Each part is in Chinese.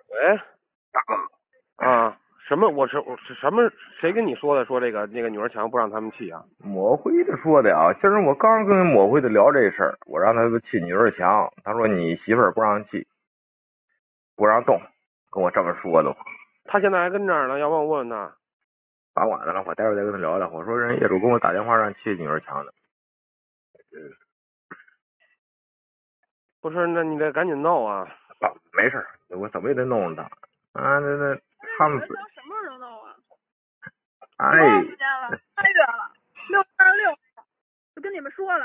喂， 大哥啊，什么？我是什么？谁跟你说的？说那个女儿墙不让他们砌啊？ 抹灰的说的啊，今儿我刚跟抹灰的聊这事儿，我让他砌女儿墙，他说你媳妇儿不让砌，不让动，跟我这么说的。 他现在还跟这儿呢，要不然我问问他。 把晚的了，我待会儿再跟他聊聊。我说人业主给我打电话让砌女儿墙的。 不是，那你得赶紧弄啊！ 没事，我怎么也得弄他。啊，那他们什么时候能弄啊？ 哎， 多长时间了？3月了，6/26，就跟你们说了。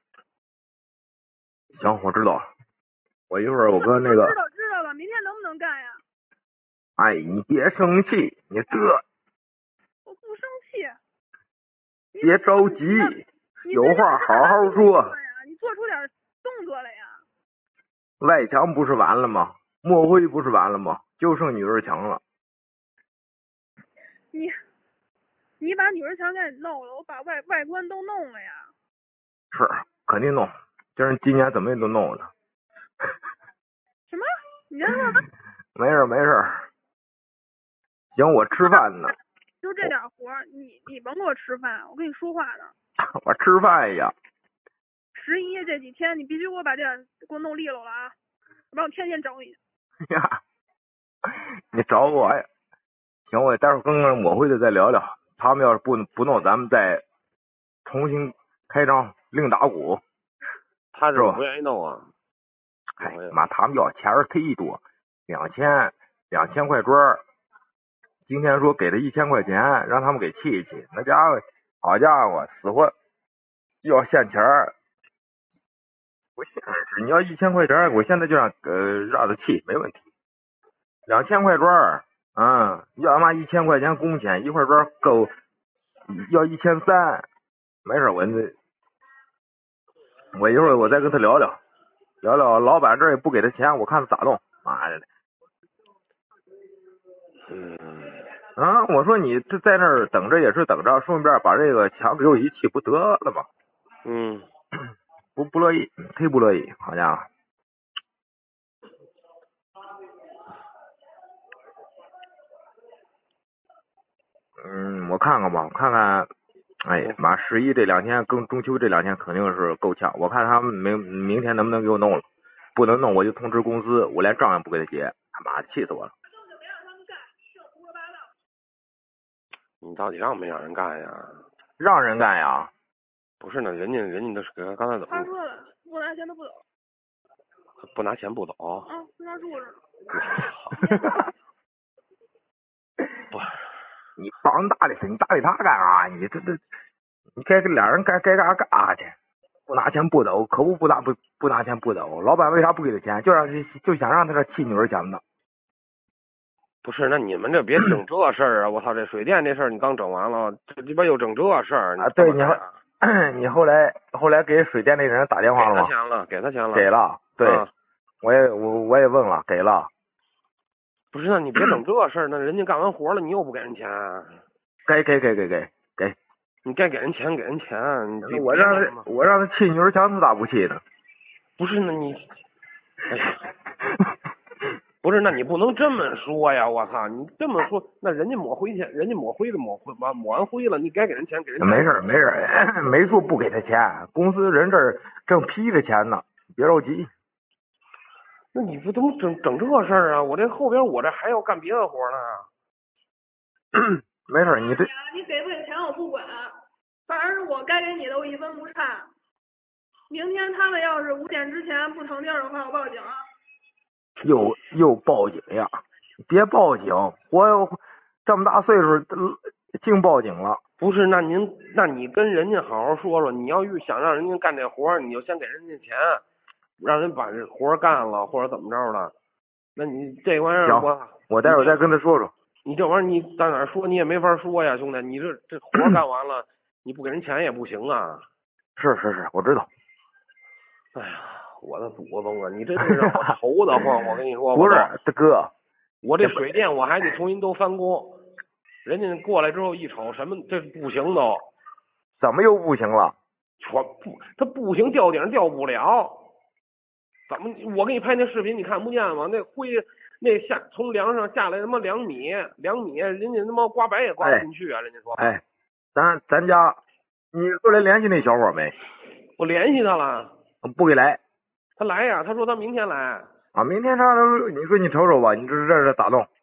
行，我知道了。我一会儿我跟那个知道了，明天能不能干呀？ 哎，你别生气，你我不生气。 别着急，有话好好说。 你做出点动作来呀！ 外墙不是完了吗？抹灰不是完了吗？就剩女儿墙了。 你把女儿墙给弄了，我把外观都弄了呀。 是，肯定弄。今年怎么也都弄了。 什么？你在说什么？ 没事。行，我吃饭呢。 就这点活，你甭给我吃饭，我跟你说话呢。 我吃饭呀。 11这几天你必须给我把这点给我弄利落了啊！要不然我天天找你。 呀，你找我呀？行，我待会儿跟抹灰的再聊聊。他们要是不弄，咱们再重新开张，另打鼓。 他是不愿意弄啊？ 哎妈，他们要钱忒多，2000块砖。今天说给他1000块钱，让他们给砌一砌。那家伙，好家伙，死活要现钱儿。不现实，你要1000块钱，我现在就让他砌，没问题。2000块砖，要嘛1000块钱工钱，一块砖够要1300，没事，我一会儿我再跟他聊聊，老板这也不给他钱，我看他咋弄。妈的！我说你这在那儿等着也是等着，顺便把这个墙给我一砌不得了吗？不乐意，忒不乐意，好家伙！我看看吧，哎妈，11这2天跟中秋这2天肯定是够呛。我看他们明天能不能给我弄了，不能弄我就通知公司，我连账也不给他结。他妈的，气死我了！ 你到底让没让人干呀？ 让人干呀？ 不是呢，人家都是刚才怎么？ 他说了，不拿钱他不走。 不拿钱不走？ 在那住着呢。 不， 你帮搭理他，你搭理他干啥？你该俩人该干啥去？不拿钱不走，可不拿钱不走。老板为啥不给他钱？就想让他这砌女儿墙的。 不是，那你们这别整这事儿啊！我操，这水电这事儿你刚整完了，这鸡巴又整这事儿啊！对，你后来给水电那人打电话了吗？ 给他钱了。 给了，对，我也问了，给了。 不是，那你别整这事儿，那人家干完活了，你又不给人钱。 给。 你该给人钱，给人钱。 我让他砌女儿墙，他咋不砌呢？ 不是，那你，哎呀。不是，那你不能这么说呀！我操，你这么说，那人家抹灰钱，人家抹完灰了，你该给人钱，给人钱。 没事，没说不给他钱，公司人这儿正批着钱呢，别着急。 那你不怎么整这事儿啊？我这后边我这还要干别的活呢。 没事，你给不给钱我不管，反正是我该给你的，我1分不差。明天他们要是5点之前不腾地儿的话，我报警。 又报警呀！别报警，我这么大岁数净报警了。 不是，那你跟人家好好说说，你要想让人家干这活，你就先给人家钱，让人把这活干了，或者怎么着的。那你这玩意儿我待会儿再跟他说说。 你这玩意儿你到哪说你也没法说呀，兄弟，你这活干完了，你不给人钱也不行啊。 是，我知道。 哎呀，我的祖宗啊！你这是让我愁得慌，我跟你说。 不是，大哥， 我这水电我还得重新都翻工，人家过来之后一瞅，什么这不行都。 怎么又不行了？ 他不行，吊顶吊不了。 怎么？我给你拍那视频，你看不见吗？那灰那从梁上下来他妈2米，人家他妈刮白也刮不进去啊！人家说。 哎，咱家，你后来联系那小伙没？ 我联系他了， 不给来。 他来呀，他说他明天来。 啊，明天上头，你说你瞅瞅吧，你这咋弄？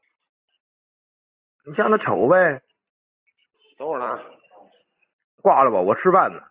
你向他瞅呗。 等会儿呢。 挂了吧，我吃饭呢。